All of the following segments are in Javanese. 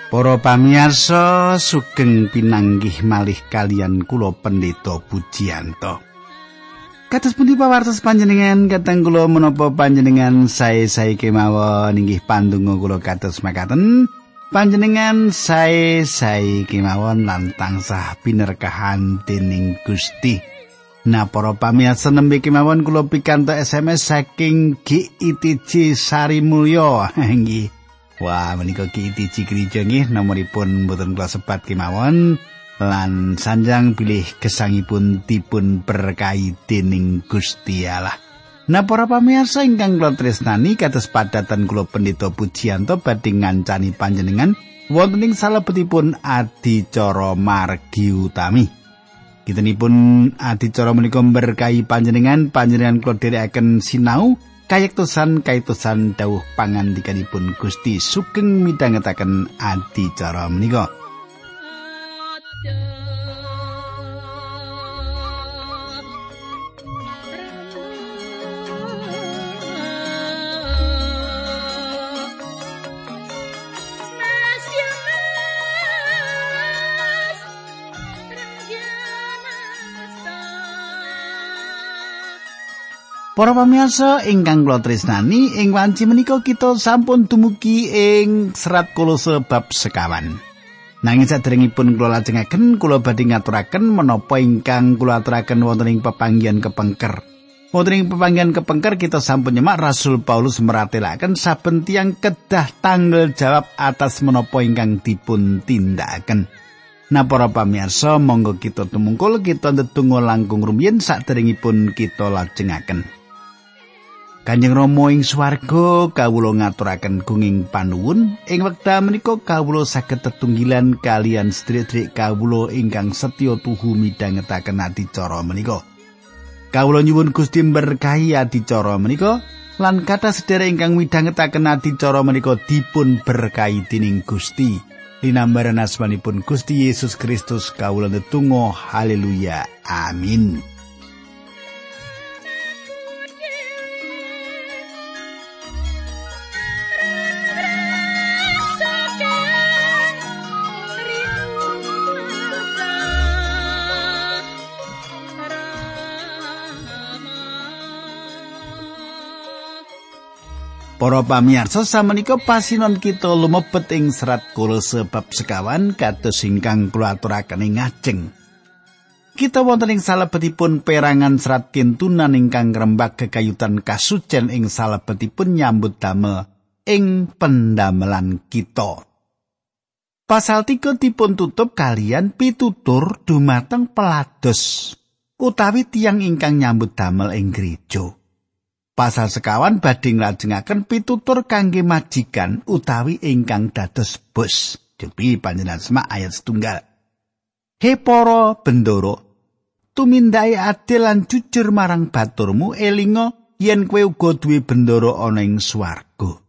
Para pamirsa sugeng pinanggih malih kalian kula Pendeta Pujiyanto. Kados pundi pawartos panjenengan kateng kula menapa panjenengan sae-sae kemawon inggih pandonga kula kados makaten. Panjenengan sae-sae kemawon lan tansah pinerkahan dening Gusti. Nah para pamirsa nembe kemawon kula pikantuk SMS saking GITJ Sarimulyo nggih. Wah, menika Ki Tiji Gereja nggih nomoripun mboten kula sebat kemawon lan sanjang bilih gesangipun dipun berkahi dening Gusti Allah. Nah, para pamirsa ingkang kula tresnani kados padatan kula Pendeta Pujiyanto badhe ngancani panjenengan wonten ing salebetipun adicara margi utami. Kitanipun adicara menika berkahi panjenengan kula dherekaken sinau kayektosan dawuh pangandikanipun Gusti sugeng midhangetaken adicara menika. Para pamirsa ingkang kula tresnani, ing wanci menika kita sampun dumugi ing serat Kolose bab sekawan. Nanging saderengipun kula lajengaken kula badhe ngaturaken menapa ingkang kula aturaken wonten ing pepanggihan kepengker. Wonten ing pepanggihan kepengker kita sampun nyemak Rasul Paulus meratelaken saben tiyang kedah tanggal jawab atas menapa ingkang dipun tindakaken. Nah para pamirsa monggo kita tumungkul kita ndedonga langkung rumiyin saderengipun kita lajengaken. Kanjeng Rama ing swarga kawula ngaturaken gunging panuwun ing wekdal menika kawula saged tetunggilan kalian sedherek kawula ingkang setya tuhu midhangetaken adicara menika. Kawula nyuwun Gusti berkahi adicara menika lan kathah sedherek ingkang midhangetaken adicara menika dipun berkahi dening Gusti. Linambaran asmanipun Gusti Yesus Kristus kawula ndedonga haleluya amin. Para pamirsa samenika pasinon kita lumebet ing serat Kolose bab sekawan kados ingkang kula aturaken ing ngajeng. Kita wonten ing salebetipun perangan serat kintunan ingkang ngrembak kekayutan kasucen ing salebetipun nyambut damel ing pendamelan kita. Pasal 3 dipun tutup kalian pitutur dumateng pelados utawi tiyang ingkang nyambut damel ing gereja. Pasal sekawan badhe nglajengaken pitutur kangge majikan utawi ingkang dados bos. Jepi panjenengan semak ayat 1. He para bendoro, tumindake adil lan jujur marang baturmu, elinga yen kowe uga duwe bendoro ana ing swarga.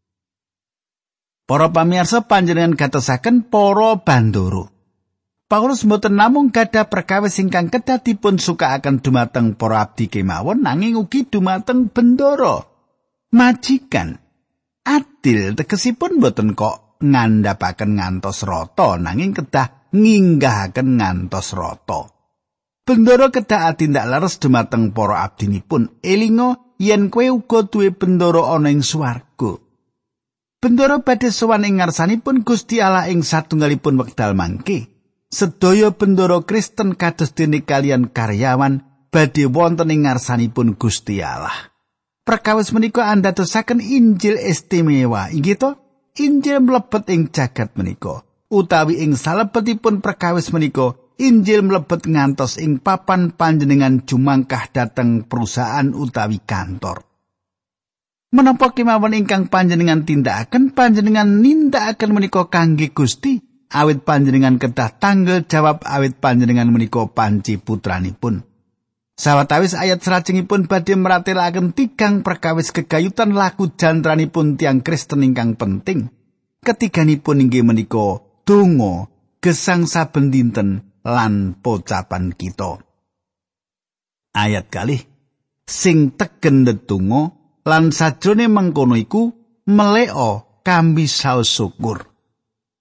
Para pamirsa panjenengan gatosaken para bandoro. Paulus mboten namung gadah perkawis ingkang kedah dipun sukaaken dumateng para abdi kemawon nanging ugi dumateng bendoro. Majikan adil tegesipun mboten kok ngandhapaken ngantos rata nanging kedah nginggahaken ngantos rata. Bendoro kedah tindak leres dumateng para abdinipun, elinga yen kowe uga duwe bendoro ana ing swarga. Bendoro badhe sowan ing ngarsanipun Gusti Allah ing satunggalipun wekdal mangke. Sedaya bendoro Kristen kados dene kalian karyawan badhe wonten ing ngarsanipun Gusti Allah. Perkawis menika andadosaken Injil istimewa, inggih to? Injil mlebet ing jagat menika. Utawi ing salebetipun perkawis menika, Injil mlebet ngantos ing papan panjenengan jumangkah dhateng perusahaan utawi kantor. Menapa kemawon ingkang panjenengan tindakaken, panjenengan nindakaken menika kangge Gusti. Awit panjenengan kedah tanggal jawab awit panjenengan menika panci putranipun. Sawetawis ayat salajengipun badhe meratelaken tigang perkawis gegayutan laku jantranipun tiang Kristen ingkang penting. Ketiganipun inggih menika donga, gesang saben dinten lan pocapan kita. Ayat kalih sing tegen ndedonga lan sajrone mengkono iku meleka kambi saos syukur.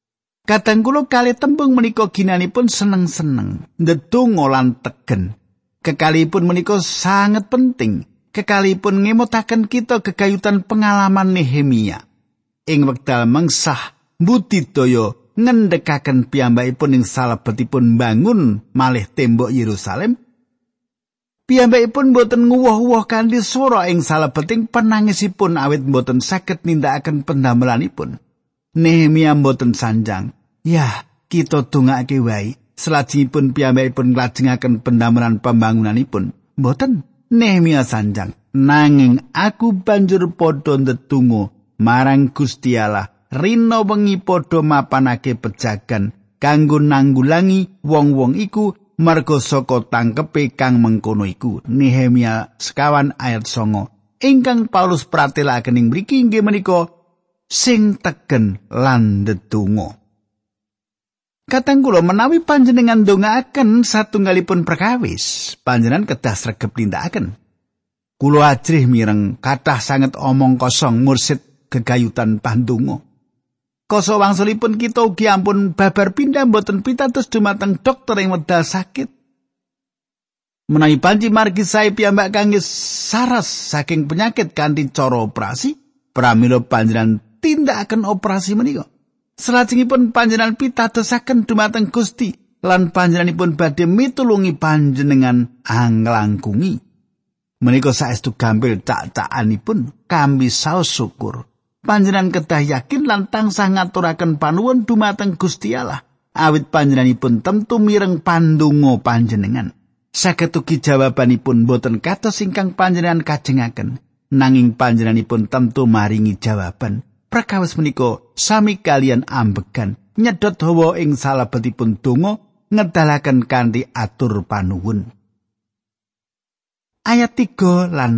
Kadang kula kalih tembung menika ginanipun seneng-seneng, ndedonga lan tegen. Kekalihipun menika sangat penting. Kekalihipun ngemutaken kita gegayutan pengalaman Nehemia. Ing wekdal mengsah budidaya ngendhekaken piyambakipun ing salebetipun bangun malih tembok Yerusalem. Piyambakipun boten nguwuh-uwuh kanthi swara ing salebeting penangisipun awit boten saged nindakaken pendamelanipun. Nehemia boten sanjang. Ya, kita dongake wae. Selajengipun piyambakipun nglajengaken pendamelan pembangunanipun. Boten Nehemia sanjang. Nanging aku banjur padha ndedonga marang Gusti Allah. Rina wengi padha mapanake pejagan kanggo nanggulangi wong-wong iku marga saka tangkepe kang mengkono iku. Nehemia 1 ayat 9. Ingkang Paulus pratelakaken ing mriki inggih menika sing tegen lan ndedonga. Katang kula menawi panjenengan ndongaaken satunggalipun perkawis, panjenengan kedah sregep nindakaken. Kula ajrih mireng kathah sanget omong kosong mursid gegayutan pandonga. Koso wangsulipun kita ugi ampun babar pindah mboten pitados dumateng dokter ing wedal sakit. Menawi panji margi sae piyambak kangge saras saking penyakit kanthi cara operasi, pramila panjenengan tindakaken operasi menika. Salajengipun panjenengan pitadosaken dumateng Gusti lan panjenenganipun badhe mitulungi panjenengan anglangkungi. Menika saestu gampil cak-cakanipun kambi saos syukur. Panjenengan kedah yakin lan tansah ngaturaken panuwun dumateng Gusti Allah. Awit panjenenganipun temtu mireng pandonga panjenengan. Saged ugi jawabanipun boten kados ingkang panjenengan kajengaken, nanging panjenenganipun temtu maringi jawaban. Prakawis menika sami kalian ambegan nyedot hawa ing salebetipun donga ngedalaken kanthi atur panuwun. Ayat 3 lan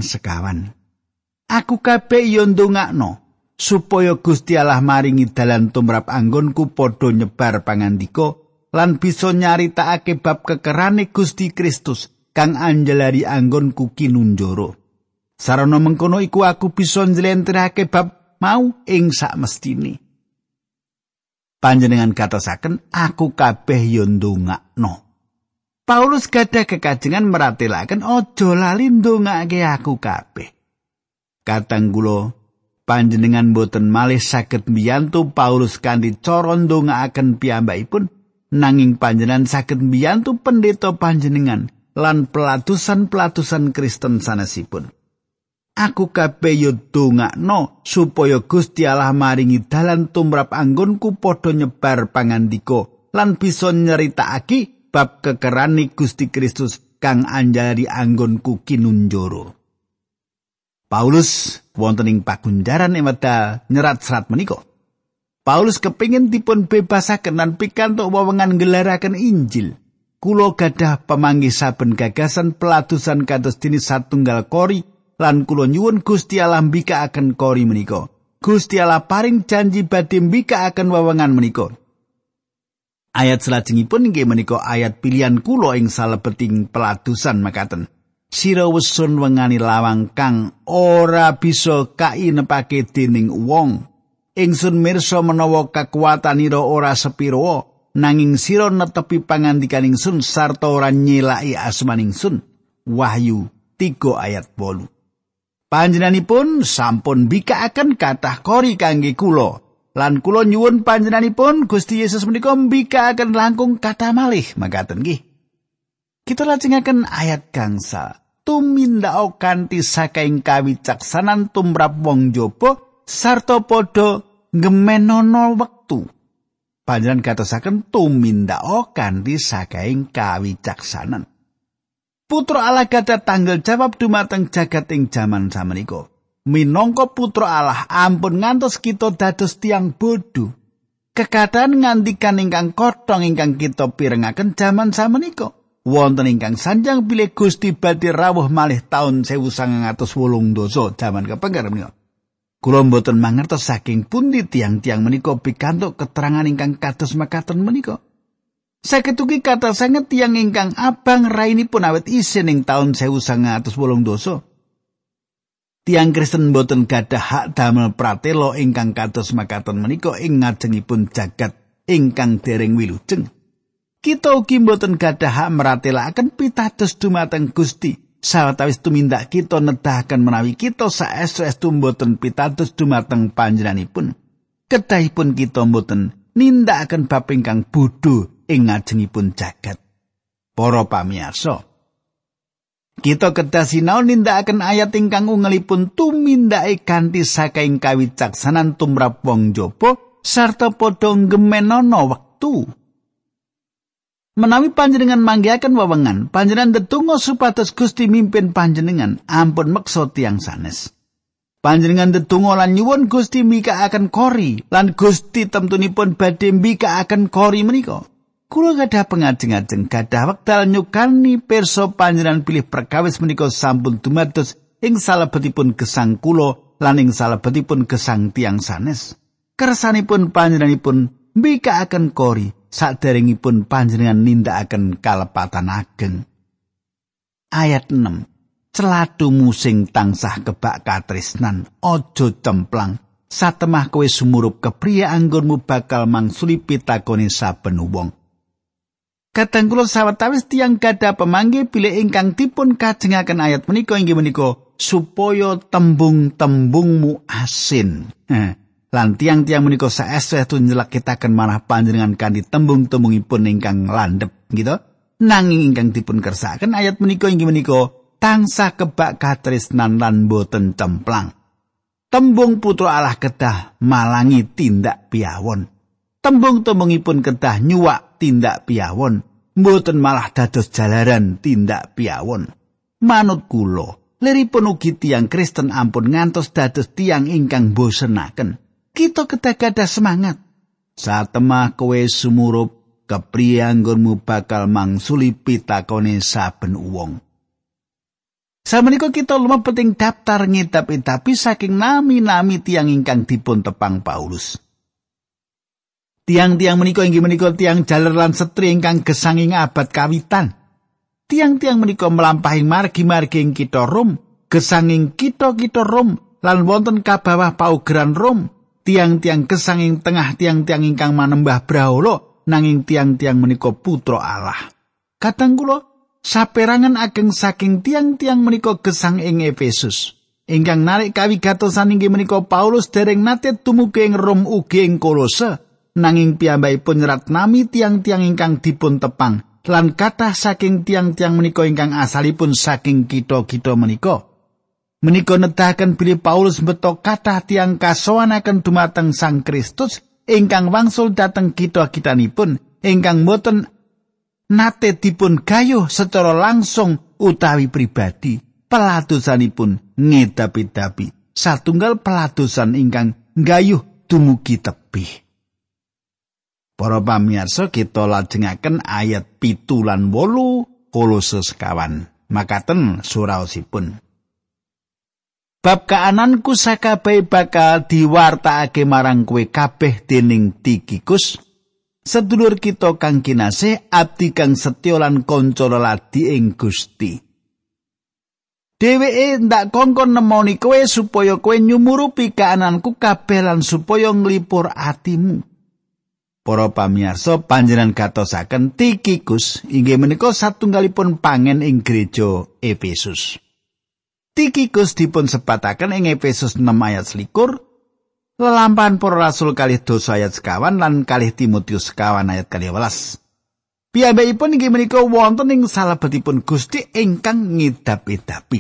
5. Aku kabeh ya ndongakno supaya Gusti Allah maringi dalan tumrap anggonku padha nyebar pangandika lan bisa nyaritakake bab kekerane Gusti Kristus kang anjelari anggonku kinunjara. Sarana mengkono iku aku bisa njlentrehake bab mau ing sakmestine. Panjenengan katosaken aku kabeh ya ndongakno. Paulus gadah kekajengan meratelaken aja lali ndongake aku kabeh. Katang kula panjenengan boten malih saged mbiyantu Paulus kanthi cara ndongakaken piyambakipun, nanging panjenengan saged mbiyantu pendeta panjenengan lan pelatusan-pelatusan Kristen sanesipun. Aku kabeh ya ndongakno supaya Gusti Allah maringi dalan tumrap anggonku padha nyebar pangandika lan bisa nyeritakake bab kekerane Gusti Kristus kang anjari anggonku kinunjara. Paulus wonten ing pagunjaran wedal nyerat serat menika. Paulus kepingin dipun bebasaken lan pikantuk wewengan ngelaraken Injil. Kula gadah pamanggih saben gagasan pelatusan kados dene satunggal kori lan kula nyuwun Gusti Allah mbikakaken kori menika. Gusti Allah paring janji badhe mbikakaken wewengan menika. Ayat salajengipun inggih menika ayat pilihan kula ing salebeting pelatusan makaten. Sira wesun wengani lawang kang ora bisa kainepake dening wong. Ingsun mirsa menawa kakuwatanira ora sepira, nanging sira netepi pangandikan ingsun sarta ora nyelaki asman ingsun. Wahyu 3 ayat 8. Panjenenganipun sampun mbikakaken kathah kori kangge kula, lan kula nyuwun panjenenganipun Gusti Yesus menika mbikakaken langkung kathah malih makaten nggih. Kita lajengaken ayat gangsal. Tumindakake kanthi saking kawicaksanan tumrap wong jaba sarta padha ngemenono wektu. Panjenengan katosaken tumindakake kanthi saking kawicaksanan. Putra Allah gadah tanggal jawab dumateng jagat ing jaman samenika. Minangka putra Allah ampun ngantos kita dados tiang bodho. Kekadang ngandikan ingkang kothong ingkang kita pirengaken jaman samenika. Wonten ingkang sanjang bilih Gusti badhe rawuh malih taun 1980 jaman kepengker menika. Kula mboten mangertos saking pundi tiang-tiang menika pikantuk keterangan ingkang kados makaten menika. Saged ugi kathah sanget tiyang ingkang abang rainipun awit isin ing taun 1980. Tiyang Kristen boten gadah hak damel pratela ingkang kados makaten menika ing ngajengipun jagat ingkang dereng wilujeng. Kita ugi boten gadah hak meratelaken pitados dumateng Gusti. Sawetawis tumindak kita nedahaken menawi kita saestu-estu boten pitados dumateng panjenenganipun. Kedahipun kita boten nindakaken bab ingkang bodho ing ngajengipun jagat. Para pamirsa, kita kedah sinau nindakaken ayat ingkang ungelipun tumindake kanthi saking kawicaksanan tumrap wong jaba sarta padha nggemenana wektu. Menawi panjenengan manggihaken wewengan, panjenengan ndedonga supados Gusti mimpin panjenengan, ampun meksa tiyang sanes. Panjenengan ndedonga lan nyuwun Gusti mbikakaken kori, lan Gusti temtunipun badhe mbikakaken kori menika. Kula gadah pengajeng-ajeng gadah wekdal nyukani pirsa panjenengan pilih perkawis menika sampun dumados ing salebetipun gesang kula lan ing salebetipun gesang tiyang sanes. Kersanipun panjenenganipun mbikakaken kori saderengipun panjenengan nindakaken kalepatan ageng. Ayat 6. Celatumu sing tansah kebak katresnan, aja cemplang. Satemah kowe sumurup kepriye anggonmu bakal mangsuli pitakone saben wong. Kadang kula sawetawis tiyang gadah pemanggi bilih ingkang dipun kajengaken ayat menika inggih menika supaya tembung-tembungmu asin. Lan tiang-tiang menika saestu nyelekitaken manah panjenengan kanthi tembung-tembungipun ingkang landhep gitu. Nanging ingkang dipun kersakaken ayat menika inggih menika tansah kebak katresnan lan boten cemplang. Tembung Putra Allah kedah malangi tindak piyawon. Tembung-tembungipun kedah nyuwak tindak piyawon, boten malah dados jalaran tindak piyawon. Manut kula, liripun ugi tiyang Kristen ampun ngantos dados tiyang ingkang bosenaken. Kita kedah gadah semangat. Satemah kowe sumurup kepriye anggonmu bakal mangsuli pitakone saben wong. Samenika kita lumebet ing daftar ngidap-idapi saking nami-nami tiyang ingkang dipun tepang Paulus. Tiang-tiang menika inggih menika tiang jaler lan setri ingkang gesang ing abad kawitan. Tiang-tiang menika melampahi margi-margi ing kitha Rom, gesang ing kitha-kitha Rom lan wonten kabawah paugeran Rom. Tiang-tiang gesang ing tengah tiang-tiang ingkang manembah brahala nanging tiang-tiang menika putra Allah. Kadang kula saperangan ageng saking tiang-tiang menika gesang ing Efesus. Ingkang narik kawigatosan inggih menika Paulus dereng nate tumuju ing Rom ugi ing Kolose, nanging piyambakipun nyerat nami tiang-tiang ingkang dipun tepang lan kathah saking tiang-tiang menika ingkang asalipun saking kitha-kitha menika. Menika nedahaken bilih Paulus beto kathah tiang kasowanaken dumateng Sang Kristus ingkang wangsul dhateng kitha-kithanipun ingkang boten nate dipun gayuh secara langsung utawi pribadi. Peladosanipun ngedapi-dapi satunggal peladosan ingkang gayuh dumugi tebih. Para pamirsa, kita lajengaken ayat 7 lan 8 Kolose 1. Makaten suraosipun. Bab kaananku sakabehe bakal diwartakake marang kowe kabeh dening Tikikus, sedulur kita kang kinasih, abdi kang setya lan kanca leladi ing Gusti. Dheweke ndak kongkon nemoni kowe supaya kowe nyumurupi kaananku kabeh lan supaya nglipur atimu. Para pamirsa, panjenengan gatosaken Tikikus inggih menika satunggalipun pangen ing gereja Efesus. Tikikus dipun sebataken ing Efesus 6 ayat 21, lelampahan para rasul kalih dosa ayat 1 lan kalih Timotius 1 ayat 12. Piyambakipun inggih menika wonten ing salebetipun Gusti ingkang ngidap-idapi.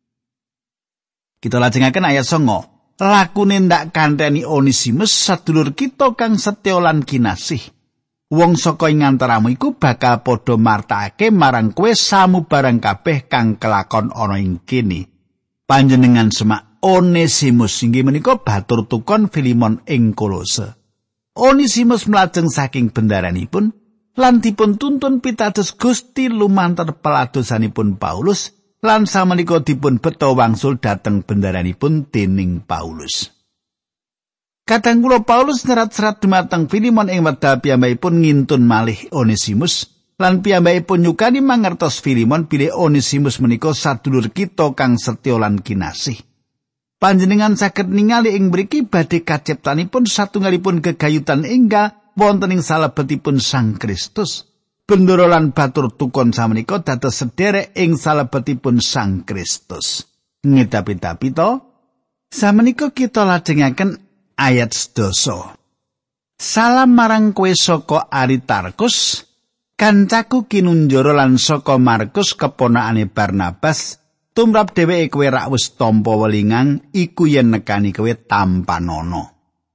Kita lajengaken ayat 9. Lakune ndak kanteni Onesimus sadulur kita kang setya lan kinasih. Wong saka ing antaramu iku bakal padha martakake marang kowe samubarang kabeh kang kelakon ana ing kene. Panjenengan semak Onesimus inggih menika batur tukon Filemon ing Kolose. Onesimus mlajeng saking bendaranipun lan dipun tuntun pitados Gusti lumantar peladosanipun Paulus lan samenika dipun beto wangsul dhateng bendaranipun dening Paulus. Kadang kula Paulus nyerat-serat dumateng Filemon ing wekdal piyambakipun ngintun malih Onesimus lan piyambakipun nyukani mangertos Filemon bilih Onesimus menika sadulur kita kang setya lan kinasih. Panjenengan saged ningali ing mriki badhe kaciptanipun satunggalipun gegayutan enggal wonten ing salebetipun Sang Kristus. Bendoro lan batur tukon samenika dados sederek ing salebetipun Sang Kristus. Ngitapi-tapi to, samenika kita lajengaken ayat 10. Salam marang kowe saka Aristarkus, kancaku kinunjara lan saka Markus keponakane Barnabas, tumrap dheweke kowe rak wis tampa welingan iku yen nekani kowe tanpa nono.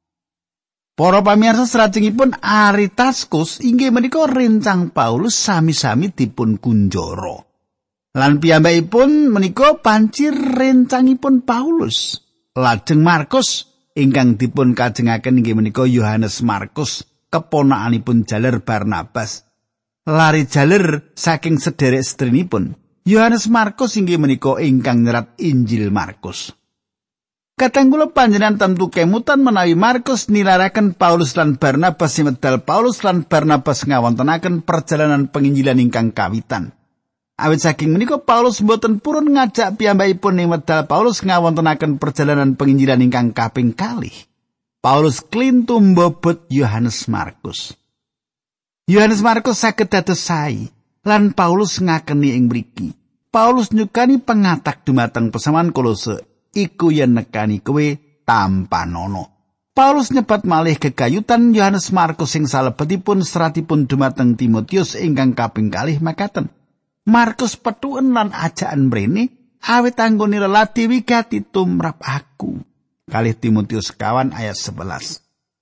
Para pamirsa salajengipun Aristarkus inggih menika rencang Paulus sami-sami dipun kunjara. Lan piyambakipun menika pancir rencangipun Paulus. Lajeng Markus ingkang dipun kajengaken inggih menika Yohanes Markus, keponakanipun jaler Barnabas. Lari jaler saking sederek sedherekipun. Yohanes Markus inggih menika ingkang nyerat Injil Markus. Kadang kula panjenengan tentu kemutan menawi Markus nilaraken Paulus lan Barnabas medal Paulus lan Barnabas ngawontenaken perjalanan penginjilan ingkang kawitan. Awit saking menika Paulus boten purun ngajak piyambakipun ing medal Paulus ngawontenaken perjalanan penginjilan ingkang kaping kalih. Paulus klintu mbobot Yohanes Markus. Yohanes Markus saged dados sae lan Paulus ngakeni ing mriki. Paulus nyukani pengatak dumateng pesaman Kolose. Iku yen nekani kowe tanpa nono. Paulus nyebat malih gegayutan Yohanes Markus sing salebetipun seratipun dumateng Timotius ingkang kaping kalih makaten. Markus petuen lan ajakan mrene awit anggone lelati wigati tumrap aku. Kalih Timotius 1 ayat 11.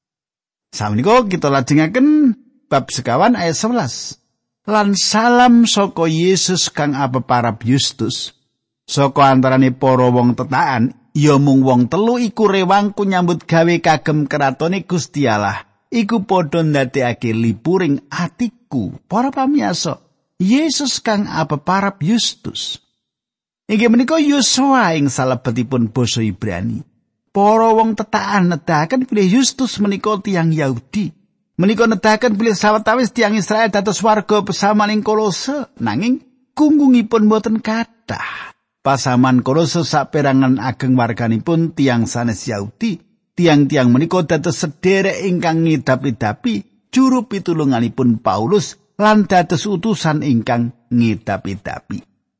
Samenika kita lajengaken bab 1 ayat 11. Lan salam saka Yesus kang apeparab Yustus. Saka antarane para wong tetakan, ya mung wong telu iku rewangku nyambut gawe kagem kratone Gusti Allah. Iku padha ndadekake lipuring atiku. Para pamirsa, Yesus kang apeparab Yustus. Inggih menika Yosua ing salebetipun basa Ibrani. Para wong tetakan nedahaken bilih Yustus menika tiyang Yahudi. Menika nedahaken bilih sawetawis tiyang Israel dados warga pesaman ing Kolose, nanging gungungipun boten kathah. Pasaman Kolose saperangan ageng warganipun tiyang sanes Yahudi, tiang-tiang menika dados sederek ingkang ngidap-idapi juru pitulunganipun Paulus lan dados utusan ingkang ngidap-idapi.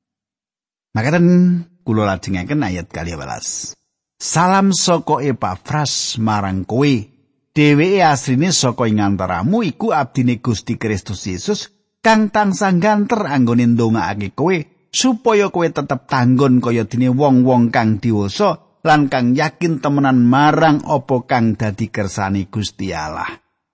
Makaten kula lajengaken ayat 12. Salam saka Epafras marang kowe. Dheweke asline saka ing antaramu iku abdine Gusti Kristus Yesus kang tansah ganter anggone ndongaake kowe supaya kowe tetep tanggon kaya dene wong-wong kang diwasa lan kang yakin temenan marang apa kang dadi kersane Gusti Allah.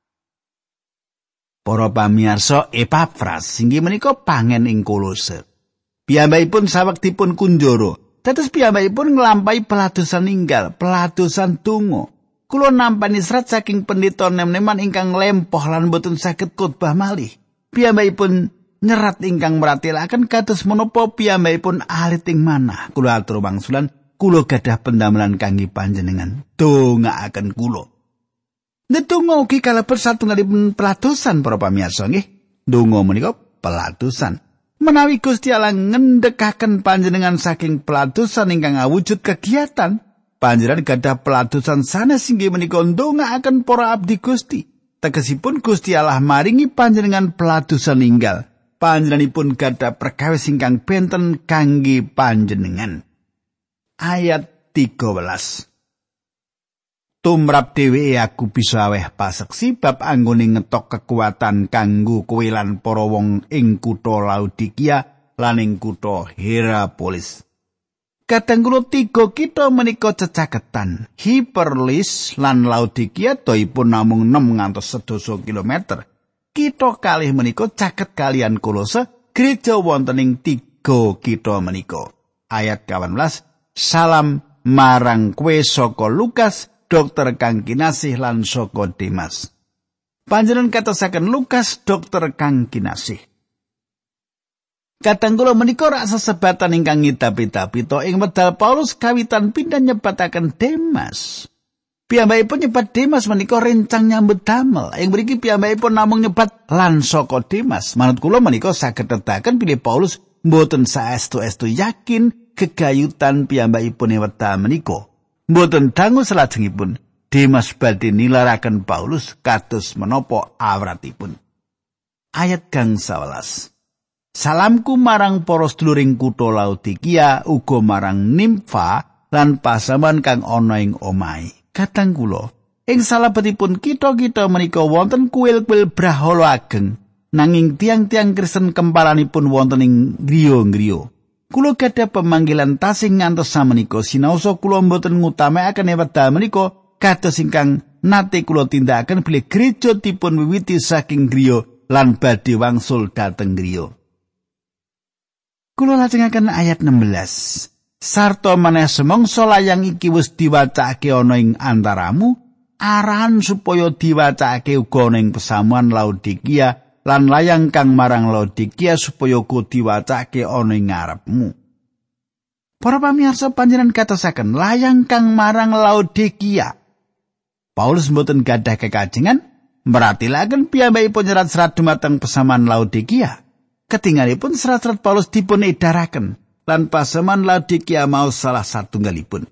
Para pamirsa, Epafras inggih menika pangen ing Kolose. Piyambakipun sawektipun kunjara, dados piyambakipun nglampahi peladosan ninggal, peladosan donga. Kula nampani serat saking pendeta nem-neman ingkang lempoh lan boten saged khotbah malih. Piyambakipun nyerat ingkang meratelaken kados menapa piyambakipun alit ing manah. Kula atur wangsulan, kula gadah pendamelan kangge panjenengan. Dongaaken kula. Ndedonga ugi kalebet satunggalipun peladosan para pamirsa nggih. Donga menika peladosan. Menawi Gusti Allah ngendhekaken panjenengan saking peladosan ingkang awujud kegiatan, panjenengan gadah peladosan sanes inggih menika ndongaaken para abdi Gusti. Tegesipun Gusti Allah maringi panjenengan peladosan ninggal. Panjenenganipun gadah perkawis ingkang benten kangge panjenengan. Ayat 13. Tumrap dheweke aku bisa aweh paseksi bab anggone ngetok kekuatan kanggo kowe lan para wong ing kutha Laodikia lan ing kutha Hierapolis. Kadang kula 3 kita menika cecaketan. Hiperlis lan Laodikia toipun namung 6 ngantos 10 kilometer. Kita kalih menika caket kalian Kolose, gereja wonten ing 3 kita menika. Ayat 18. Salam marang kowe saka Lukas, dokter kang kinasih lan saka Demas. Panjenengan katosaken Lukas, dokter kang kinasih. Kadang kula menika rak sesebatan ingkang ngidap-idapi to ing medal Paulus kawitan pindah nyebataken Demas. Piyambakipun nyebat Demas menika rencang nyambut damel. Ing mriki piyambakipun namung nyebat lan saka Demas. Manut kula menika saged nedahaken bilih Paulus mboten saestu-estu yakin gegayutan piyambakipun ing wekdal menika. Mboten dangu salajengipun Demas badhe nilaraken Paulus kados menapa awratipun. Ayat kang 11. Salamku marang para seduluring kutha Laodikia uga marang Nimfa lan pasaman kang ana ing omahe. Kadang kula ing salebetipun kita menika wonten kuil-kuil brahala ageng nanging tiang-tiang Kristen kempalanipun wonten ing griya-griya. Kula gadah pemanggilan tasih ngantos samenika sinaosa kula mboten ngutamakaken wekdal menika kados ingkang nate kula tindakaken bilih gereja dipun wiwiti saking griya lan badhe wangsul dhateng griya. Kula lajengaken ayat 16. Sarta maneh semangsa layang iki wis diwacake ana ing antaramu, arahan supaya diwacake uga ana ing pesamuan Laodikia lan layang kang marang Laodikia supaya uga diwacake ana ing ngarepmu. Para pamirsa panjenengan katosaken layang kang marang Laodikia. Paulus mboten gadah kekajengan meratilaken piyambakipun nyerat serat dumateng pesamuan Laodikia. Ketingalipun serat-serat Paulus dipun edaraken lan pasaman Laodikia mau salah satunggalipun.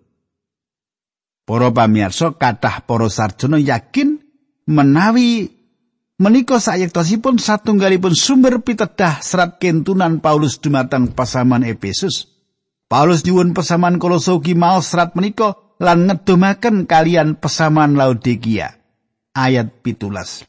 Para pamirsa kathah para sarjana yakin menawi menika sayektosipun satunggalipun sumber pitedah serat kentunan Paulus dumateng pasaman Efesus. Paulus nyuwun pasaman Kolose ugi maos serat menika lan ngedomaken kalian pasaman Laodikia. Ayat 17.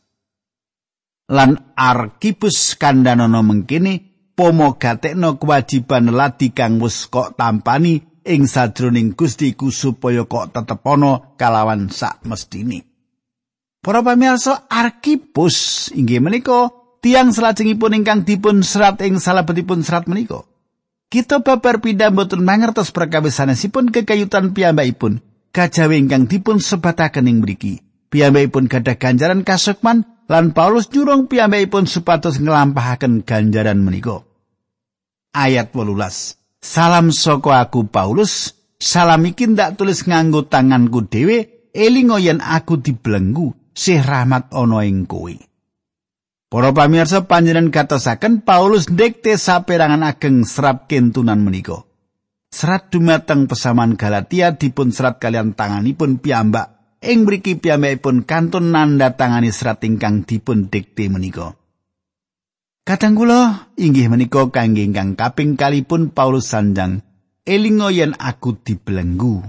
Lan Arkipus kandhanono mengkene pomo gatekno kewajiban ladi kang wis kok tampani ing sajroning Gusti iku supaya kok tetep ana kalawan sak mestine. Para pamirsa, Arkipus inggih menika tiyang salajengipun ingkang dipun serat ing salebetipun serat menika. Kita babar pindah mboten mangertos perkawis sanesipun kekayutan piyambakipun kajawe ingkang dipun sebataken ing mriki. Piyambakipun gadah ganjaran kasukman lan Paulus nyurung piyambakipun supados nglampahaken ganjaran menika. Ayat 18. Salam saka aku Paulus, salam iki ndak tulis nganggo tanganku dhewe, elinga yen aku dibelenggu, sih rahmat ana ing kowe. Para pamirsa panjenengan katosaken Paulus ndekte saperangan ageng serat kentunan menika. Serat dumateng pesaman Galatia dipun serat kalian tanganipun piyambak. Ing mriki piyambakipun kantun nanda tangani serat ingkang dipun dikte menika. Kadang kula inggih menika kangge ingkang kaping kalipun Paulus sanjang elinga yen aku dibelenggu.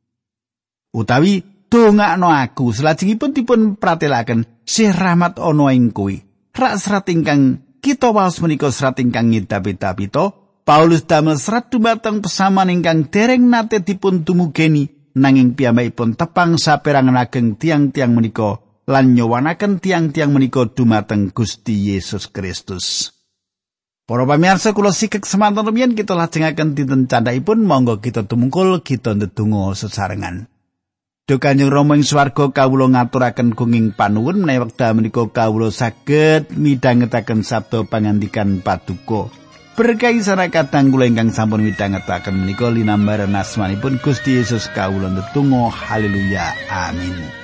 Utawi dongakno aku salajengipun dipun pratelaken sih rahmat ana ing kowe. Rak serat ingkang kita waos menika serat ingkang ngidap-idapita. Paulus damel serat dumateng pesaman ingkang dereng nate dipun tumugeni. Nanging piyambakipun tepang saperangan ageng tiang-tiang menika lan nyowanaken tiang-tiang menika dumateng Gusti Yesus Kristus. Para pamirsa kula sikek semanten rumiyin kita lajengaken dinten candhaipun monggo kita tumungkul kita ndedonga sesarengan. Duh Kanjeng Rama ing swarga kawula ngaturaken gunging panuwun menawi wekdal menika kawula saged midhangetaken sabda pangandikan paduka. Berkahi sarakat kula ingkang sampun midhangetaken menika linambaran asmanipun Gusti Yesus kawula ndedonga haleluya amin.